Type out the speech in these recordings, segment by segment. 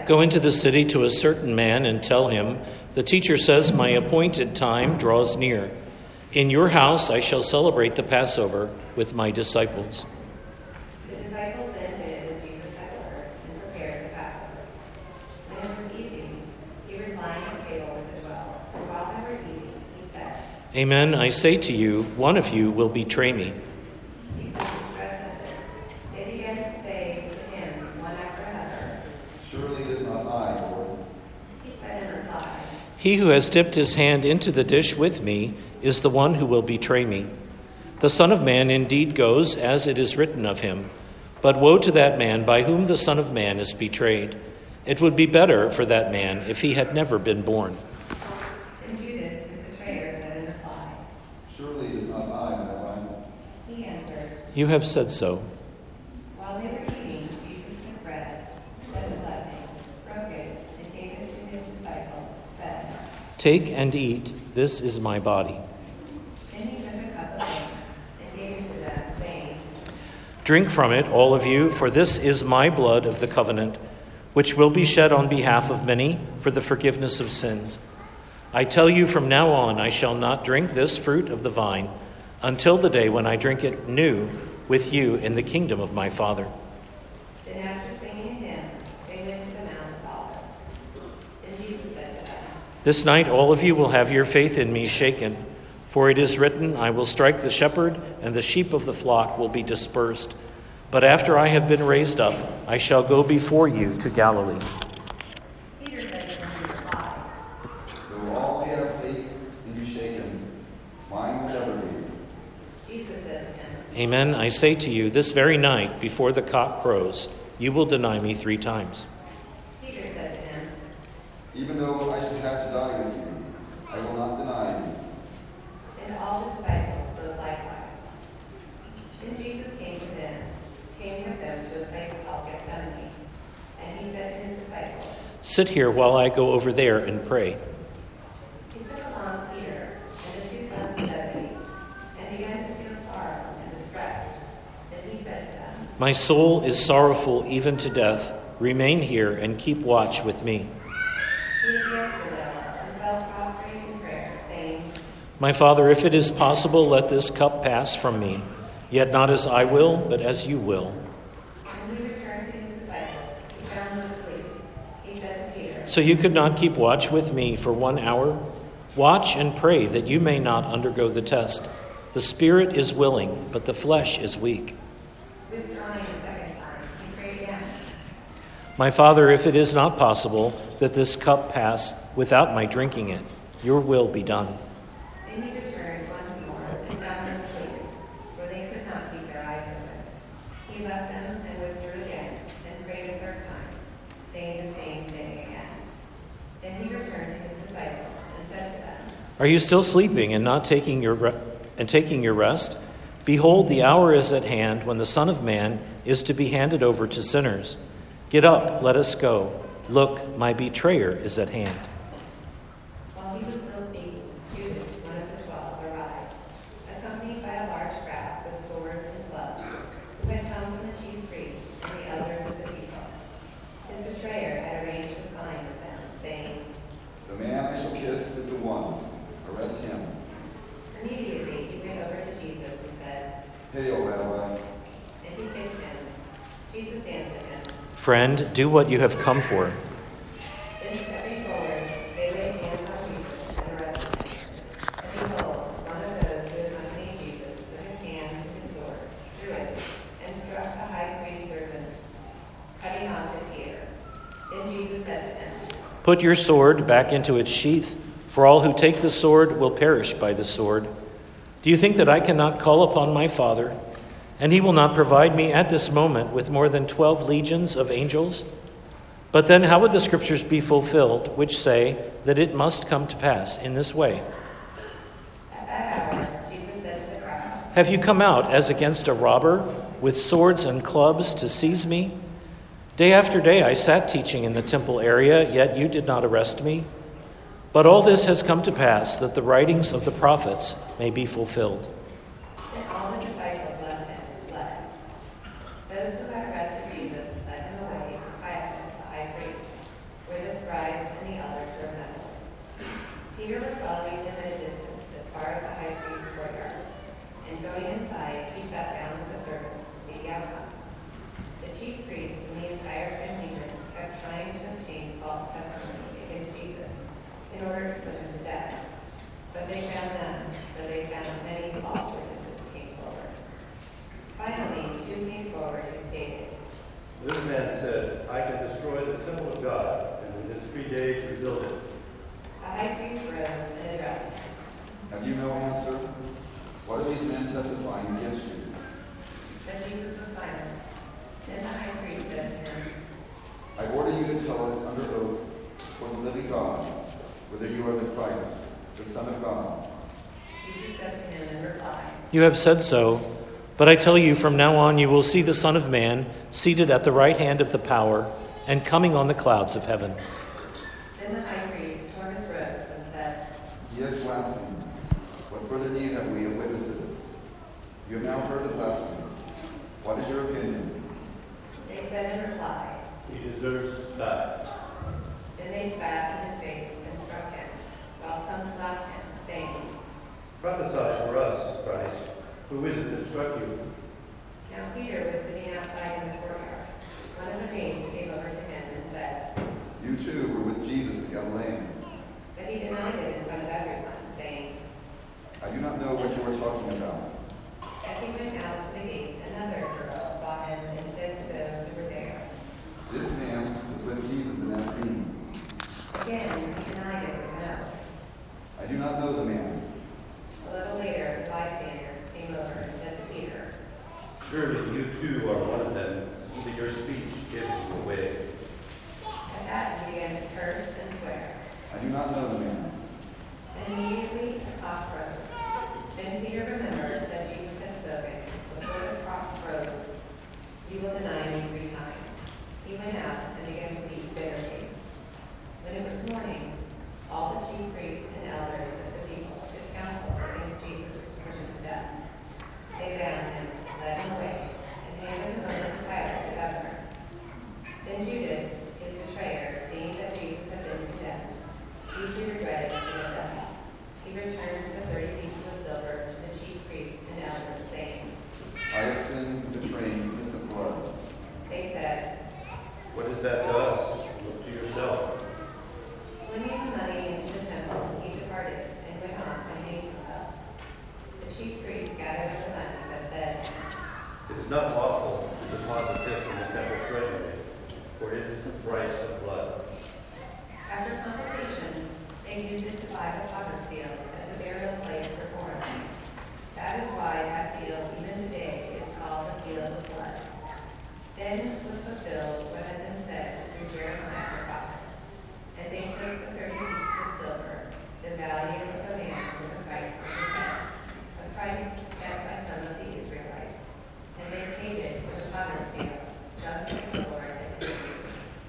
Go into the city to a certain man and tell him, the teacher says, my appointed time draws near. In your house I shall celebrate the Passover with my disciples. The disciples then did as Jesus had ordered and prepared the Passover. When it was evening, he reclined at table with the 12, and while they were eating, he said, Amen, I say to you, one of you will betray me. He was distressed at this. They began to say to him, one after another, Surely it is not I, Lord. He said in reply, He who has dipped his hand into the dish with me is the one who will betray me. The Son of Man indeed goes as it is written of him, but woe to that man by whom the Son of Man is betrayed. It would be better for that man if he had never been born. And Judas, his betrayer, said in reply, Surely it is not I, Rabbi. He answered, You have said so. while they were eating, Jesus took bread, said the blessing, broke it, and gave it to his disciples, said, Take and eat, this is my body. Then he took a cup of thanks and gave it to them, saying, Drink from it, all of you, for this is my blood of the covenant, which will be shed on behalf of many for the forgiveness of sins. I tell you, from now on I shall not drink this fruit of the vine until the day when I drink it new with you in the kingdom of my Father. Then after singing a hymn, they went to the Mount of Olives. And Jesus said to them, This night all of you will have your faith in me shaken, for it is written, I will strike the shepherd, and the sheep of the flock will be dispersed. But after I have been raised up, I shall go before you to Galilee. Peter said to him in reply, Though all may have faith and be shaken, mine will never be. Jesus said to him, Amen, I say to you, this very night, before the cock crows, you will deny me 3 times. Peter said to him, Even though I should have to die with you, I will not deny you. and all the disciples spoke likewise. Then Jesus came with them to a place called Gethsemane, and he said to his disciples, Sit here while I go over there and pray. He took along Peter and the 2 sons of Zebedee, and began to feel sorrow and distress. Then he said to them, My soul is sorrowful even to death. Remain here and keep watch with me. He advanced a little and fell prostrate in prayer, saying, My Father, if it is possible, let this cup pass from me. Yet not as I will, but as you will. When he returned to his disciples, he found them asleep. He said to Peter, So you could not keep watch with me for 1 hour? Watch and pray that you may not undergo the test. The spirit is willing, but the flesh is weak. withdrawing a second time, he prayed again. My Father, if it is not possible that this cup pass without my drinking it, your will be done. Then he returned once more and found them asleep, for they could not keep their eyes open. He left them and withdrew again, and prayed a third time, saying the same thing again. Then he returned to his disciples and said to them, Are you still sleeping and not taking your rest? Behold, the hour is at hand when the Son of Man is to be handed over to sinners. Get up, let us go. Look, my betrayer is at hand. While he was still speaking, Judas, one of the 12, arrived, accompanied by a large crowd with swords and clubs, who had come from the chief priests and the elders of the people. His betrayer had arranged a sign with them, saying, The man I shall kiss is the one. Arrest him. Immediately he went over to Jesus and said, Hail, Rabbi. and he kissed him. Jesus answered him, Friend, do what you have come for. Then stepping forward, they laid hands on Jesus and arrested him. And behold, one of those who accompanied Jesus put his hand to his sword, drew it, and struck the high priest's servant, cutting off his ear. Then Jesus said to him, Put your sword back into its sheath, for all who take the sword will perish by the sword. Do you think that I cannot call upon my Father, and he will not provide me at this moment with more than 12 legions of angels? But then how would the scriptures be fulfilled, which say that it must come to pass in this way? At that hour, Jesus said to the crowds, Have you come out as against a robber with swords and clubs to seize me? Day after day I sat teaching in the temple area, yet you did not arrest me. But all this has come to pass that the writings of the prophets may be fulfilled. Then all the disciples left him and fled. Those who had arrested Jesus led him away to Caiaphas the high priest, Going inside, he sat down with the servants to see the outcome. The chief priests and the entire Sanhedrin kept trying to obtain false testimony against Jesus in order to put him to death. But they found none, so they found many false witnesses came forward. Finally, two came forward who stated, This man said, I can destroy the temple of God, and within 3 days rebuild it. The high priest rose and addressed him. Have you no answer? What are these men testifying against you? But Jesus was silent. Then the high priest said to him, I order you to tell us under oath for the living God whether you are the Christ, the Son of God. Jesus said to him in reply, You have said so, but I tell you, from now on you will see the Son of Man seated at the right hand of the power and coming on the clouds of heaven. Then the high priest tore his robes and said, He has blasphemed. What further need have we of witnesses? You have now heard the blasphemy. What is your opinion? They said in reply, He deserves to die. Then they spat in his face and struck him, while some slapped him, saying, Prophesy for us, Christ. Who is it that struck you? Now Peter was sitting outside in the courtyard. One of the maids came over to him and said, You too were with Jesus the Galilean. but he denied it in front of everyone, saying, I do not know what you are talking about. As he went out to the gate, another girl saw him and said to those who were there, This man was with Jesus the Nazarene. again he denied it with an oath. I do not know the man. A little later, the bystanders came over and said to Peter, Surely you too are one of them. Even your speech gives you away. At that he began to curse and swear. I do not know the man. And immediately the cock crowed. Then Peter remembered that Jesus had spoken, before the cock crows, you will deny me 3 times. He went out and began to weep bitterly. When it was morning, all the chief priests and elders of the people took counsel against Jesus to put him to death. They bound him, led him away, and handed him over to Pilate the governor. Then Judas, his betrayer, seeing that Jesus had been condemned, deeply regretted that he had done it. He returned the 30 pieces of silver to the chief priests and elders, saying, I have sinned in betraying innocent blood. They said, What is that to us? Look to yourself. flinging the money into the temple, he departed and went on and hanged himself. The chief priests gathered up the money, but said, It is not lawful to deposit this in the temple treasury, for it is the price of blood. after consultation, they used it to buy the potter's field as a burial place for foreigners. That is why that field, even today, is called the field of blood. Then was fulfilled what had been said through Jeremiah the prophet. And they took the 30 pieces of silver, the value of a man with the price of his head, a price set by some of the Israelites, and they paid it for the potter's field, just as the Lord had commanded.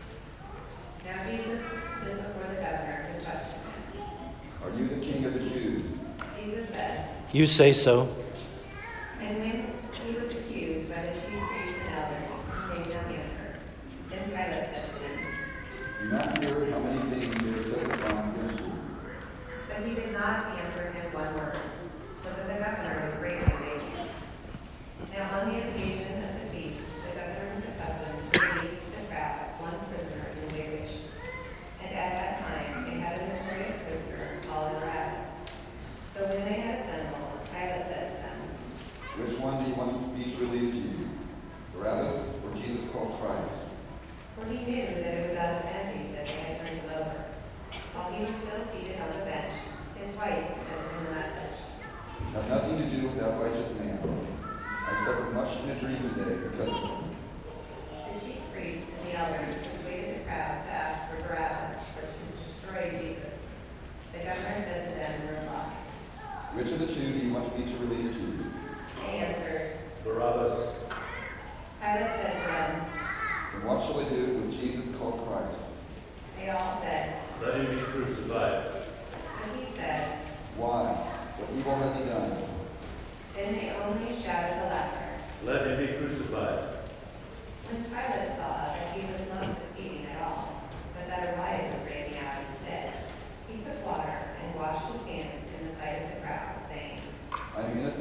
Now Jesus stood before the governor and questioned him. Are you the king of the Jews? Jesus said, You say so. and when he was accused by the chief priests and elders, he made no answer. Then Pilate said to him, Do you not hear how many things they are testifying against you? but he did not answer him one word, so that the governor was greatly amazed. Now on the occasion of the feast, the governor was accustomed to release to the crowd one prisoner in their wish. And at that time they had a notorious prisoner called Barabbas. So when they had assembled, Pilate said to them, Which one do you want me to release to you? Barabbas or Jesus called Christ? for he knew that it was out of envy that they had turned him over. While he was still seated on the bench, his wife sent him a message. Have nothing to do with that righteous man. I suffered much in a dream today because of him. The chief priests and the elders persuaded the crowd to ask for Barabbas, but to destroy Jesus. The governor said to them in reply, Which of the two do you want me to release to you? they answered, Barabbas. Pilate said to them, And what shall I do with Jesus called Christ? they all said, Let him be crucified. but he said, Why? What evil has he done? then they only shouted the louder. Let him be crucified. When Pilate saw that he was not succeeding at all, but that a riot was breaking out instead, he took water and washed his hands in the sight of the crowd, saying, I am innocent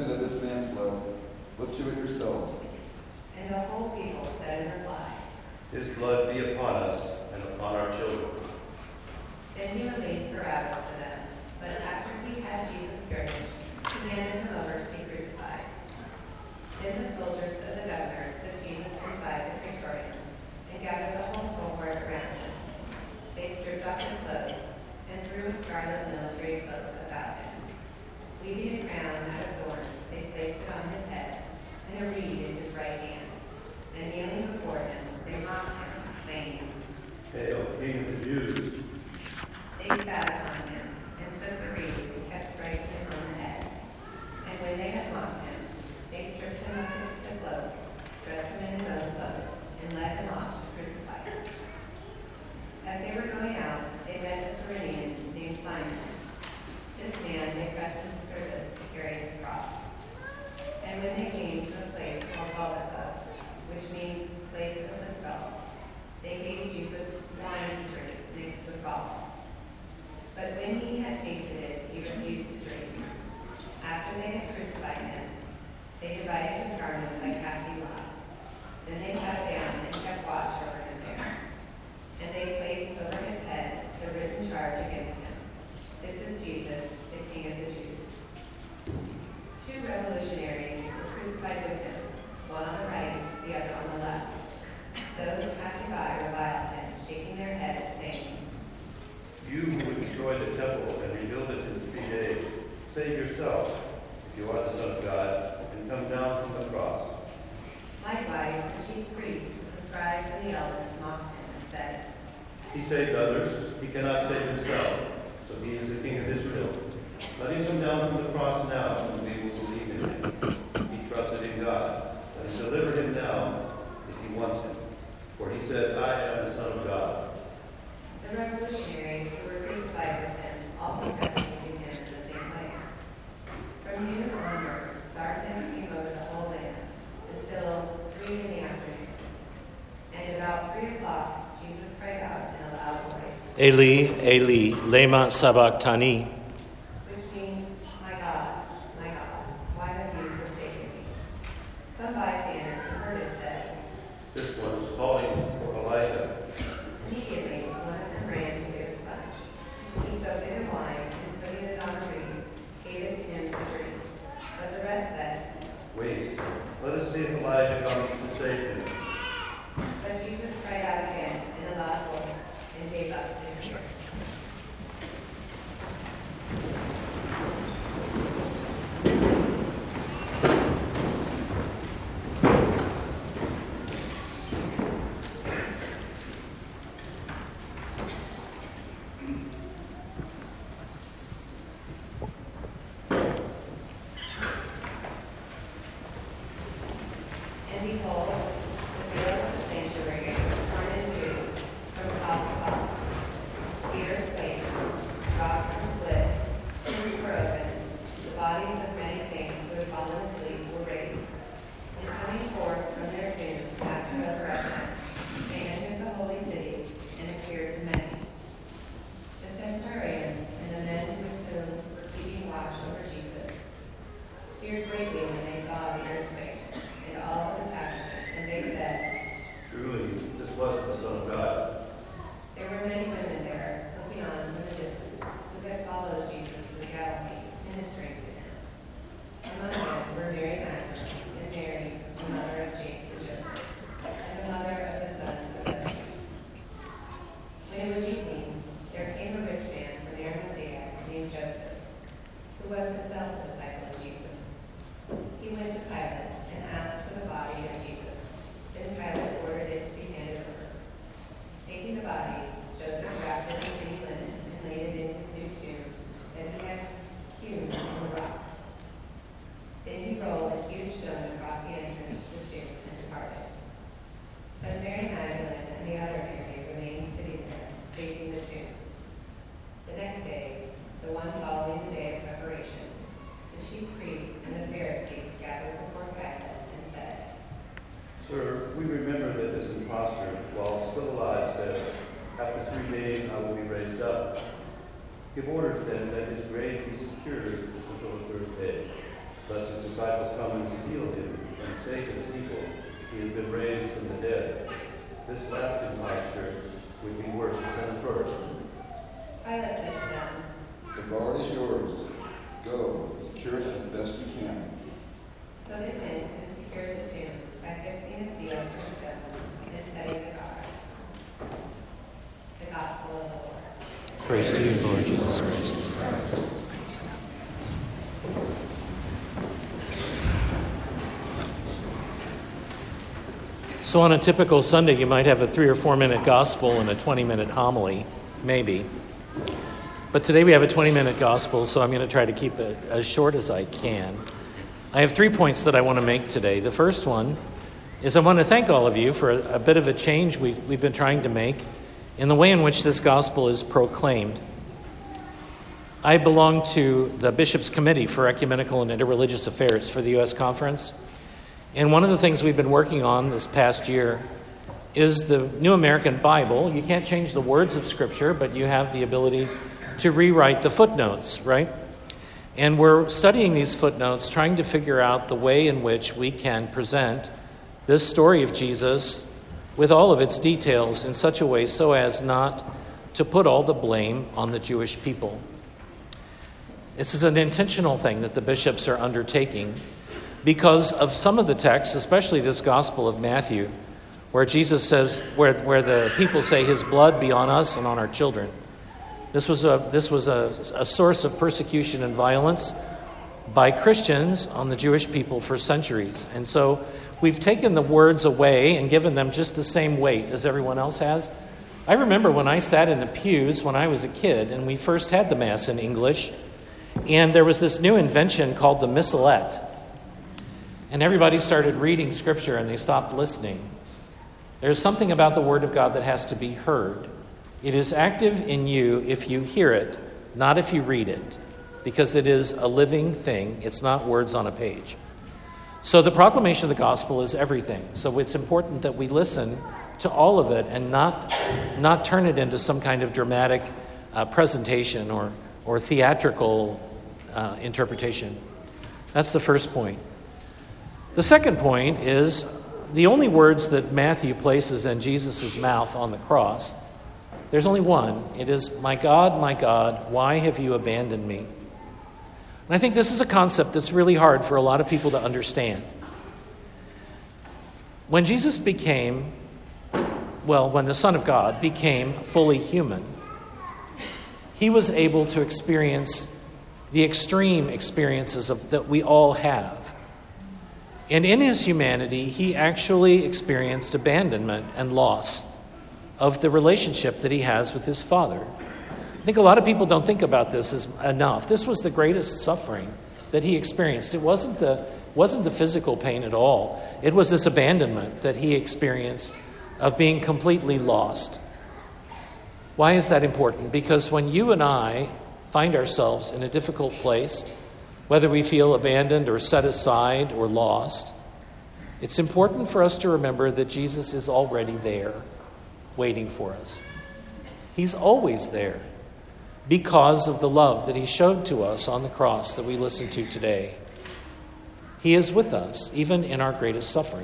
innocent of this man's blood. Look to it yourselves. And the whole people said in reply, His blood be upon us and upon our children. Then he released Barabbas to them, but after he had Jesus scourged, he handed him over to be crucified. Then the soldiers of the governor took Jesus inside the praetorium and gathered the whole cohort around him. They stripped off his clothes and threw a scarlet military cloak about him. Weaving a crown out of thorns, they placed it on his head and a reed in his right hand. And kneeling before him, they mocked him, saying, Hail, King of the Jews! They spat upon him and took the reed and kept striking him on the head. And when they had mocked him, they stripped him of the cloak, dressed him in his own clothes, and led him off to crucify him. As they were going out, they met a Cyrenian named Simon. This man they pressed into service to carry his cross. And when they came to a place called Golgotha, which means place of the skull, they gave Jesus wine to drink mixed with gall. But when he had tasted it, he refused to drink. After they had crucified him, they divided his garments by casting lots. Then they sat down and kept watch over him there. And they placed over his head the written charge against him. This is Jesus, the King of the Jews. 2 revolutionaries were crucified with him, one on the right, the other on the left. Those passing by reviled him, shaking their heads, saying, You who would destroy the temple and rebuild it in 3 days, save yourself, if you are the Son of God, and come down from the cross. Likewise, the chief priests, the scribes, and the elders mocked him and said, He saved others, he cannot save himself, so he is the King of Israel. Let him come down from the cross now, and we will believe in him. He trusted in God. Let him deliver him now, if he wants him. For he said, I am the Son of God. The revolutionaries who were crucified with him also kept accusing him in the same way. From noon onward, darkness came over the whole land until 3 in the afternoon. And about 3 o'clock, Jesus cried out in a loud voice, Eli, Eli, lema sabachthani. which means, my God, why have you forsaken me? Some bystanders who heard it said, This one is calling for Elijah. Immediately, one of them ran to get a sponge. He soaked it in wine and putting it on a reed, gave it to him to drink. But the rest said, Wait, let us see if Elijah comes to save him. but Jesus cried out again in a loud voice and gave up his spirit. And behold, the veil of the sanctuary was torn in two from top to bottom. The earth quaked, rocks were split, tombs were opened, the bodies of many saints who had fallen asleep were raised. And coming forth from their tombs after resurrection, they entered the holy city and appeared to many. The centurion and the men with whom were keeping watch over Jesus feared greatly when they saw the earthquake and all that was happening, and they said, Truly, this was the Son of God. there were many women there, looking on from a distance, who had followed Jesus to Galilee, ministering to him. Among them were Mary Magdalene, and Mary, the mother of James and Joseph, and the mother of the sons of Zebedee. When it was evening, there came a rich man from Arimathea named Joseph, who was himself a disciple of Jesus. He went to Pilate and asked for the body of Jesus. Then Pilate ordered it to be handed over. Taking the body, Joseph wrapped it in clean linen and laid it in his new tomb that he had hewn from the rock. Then he rolled a huge stone across the entrance to the tomb and departed. But Mary Magdalene and the other Mary remained sitting there, facing the tomb. The next day, the one following the day of preparation, the chief priests and the Pharisees gathered before Pilate and said, Sir, we remember that this impostor, while still alive, said, After 3 days I will be raised up. Give orders then that his grave be secured until the 3rd day, lest his disciples come and steal him and say to the people, he has been raised from the dead. This last imposture would be worse than the first. Pilate said to them, The guard is yours. Go, secure it as best you can. so they went and secured the tomb by fixing a seal to a stone and setting the guard. The Gospel of the Lord. Praise to you, Lord Jesus Christ. So on a typical Sunday, you might have a 3 or 4 minute gospel and a 20-minute homily, maybe. But today we have a 20-minute gospel, so I'm going to try to keep it as short as I can. I have 3 points that I want to make today. The first one is I want to thank all of you for a bit of a change we've been trying to make in the way in which this gospel is proclaimed. I belong to the Bishop's Committee for Ecumenical and Interreligious Affairs for the U.S. Conference. And one of the things we've been working on this past year is the New American Bible. You can't change the words of Scripture, but you have the ability to rewrite the footnotes, right? And we're studying these footnotes, trying to figure out the way in which we can present this story of Jesus with all of its details in such a way so as not to put all the blame on the Jewish people. This is an intentional thing that the bishops are undertaking because of some of the texts, especially this Gospel of Matthew, where Jesus says, where the people say, his blood be on us and on our children. This was a source of persecution and violence by Christians on the Jewish people for centuries. And so we've taken the words away and given them just the same weight as everyone else has. I remember when I sat in the pews when I was a kid and we first had the Mass in English, and there was this new invention called the missalette. And everybody started reading Scripture and they stopped listening. There's something about the Word of God that has to be heard. It is active in you if you hear it, not if you read it, because it is a living thing. It's not words on a page. So the proclamation of the gospel is everything. So it's important that we listen to all of it and not turn it into some kind of dramatic presentation or theatrical interpretation. That's the first point. The second point is the only words that Matthew places in Jesus' mouth on the cross, there's only one. It is, my God, why have you abandoned me? And I think this is a concept that's really hard for a lot of people to understand. When Jesus when the Son of God became fully human, he was able to experience the extreme experiences that we all have. And in his humanity, he actually experienced abandonment and loss of the relationship that he has with his Father. I think a lot of people don't think about this as enough. This was the greatest suffering that he experienced. It wasn't the physical pain at all. It was this abandonment that he experienced of being completely lost. Why is that important? Because when you and I find ourselves in a difficult place, whether we feel abandoned or set aside or lost, it's important for us to remember that Jesus is already there, waiting for us. He's always there because of the love that he showed to us on the cross that we listened to today. He is with us, even in our greatest suffering.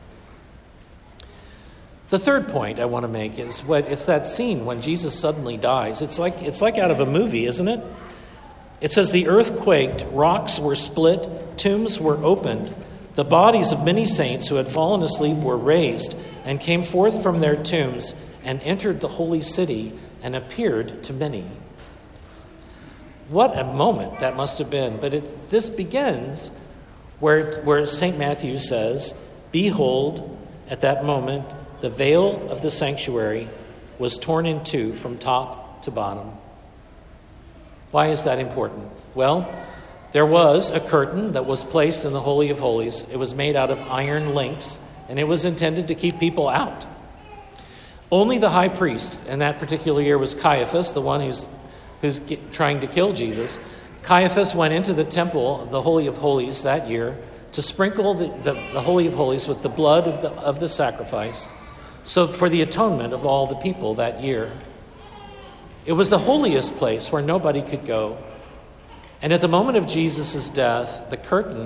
The third point I want to make is it's that scene when Jesus suddenly dies. It's like out of a movie, isn't it? It says the earth quaked, rocks were split, tombs were opened. The bodies of many saints who had fallen asleep were raised and came forth from their tombs and entered the holy city and appeared to many. What a moment that must have been. But this begins where St. Matthew says, behold, at that moment, the veil of the sanctuary was torn in two from top to bottom. Why is that important? Well, there was a curtain that was placed in the Holy of Holies. It was made out of iron links, and it was intended to keep people out. Only the high priest in that particular year was Caiaphas, the one who's trying to kill Jesus. Caiaphas went into the temple, the Holy of Holies, that year to sprinkle the Holy of Holies with the blood of the sacrifice, so for the atonement of all the people that year. It was the holiest place where nobody could go. And at the moment of Jesus' death, the curtain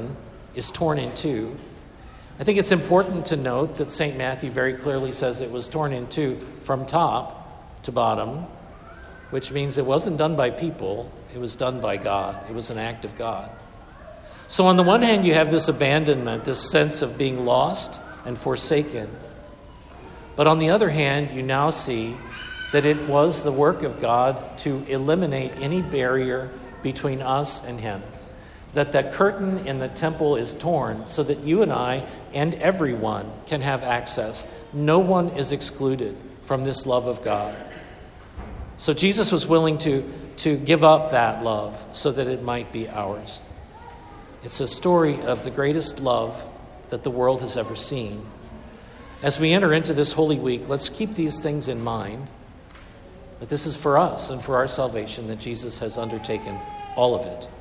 is torn in two. I think it's important to note that St. Matthew very clearly says it was torn in two from top to bottom, which means it wasn't done by people, it was done by God. It was an act of God. So on the one hand, you have this abandonment, this sense of being lost and forsaken. But on the other hand, you now see that it was the work of God to eliminate any barrier between us and him. That curtain in the temple is torn so that you and I and everyone can have access. No one is excluded from this love of God. So Jesus was willing to give up that love so that it might be ours. It's a story of the greatest love that the world has ever seen. As we enter into this Holy Week, let's keep these things in mind, that this is for us and for our salvation, that Jesus has undertaken all of it.